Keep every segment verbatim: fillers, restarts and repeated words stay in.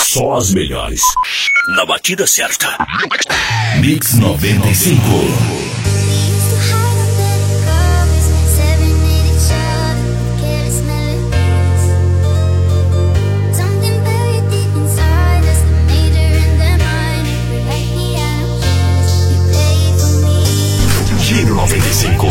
Só as melhores. Na batida certa. Mix noventa e cinco. Giro noventa e cinco.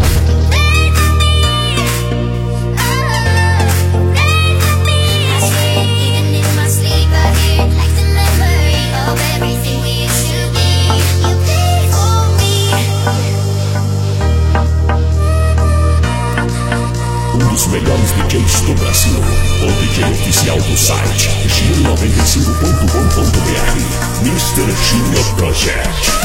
Um dos melhores D Js do Brasil. O D J oficial do site giro noventa e cinco ponto com ponto br. mister Junior Project.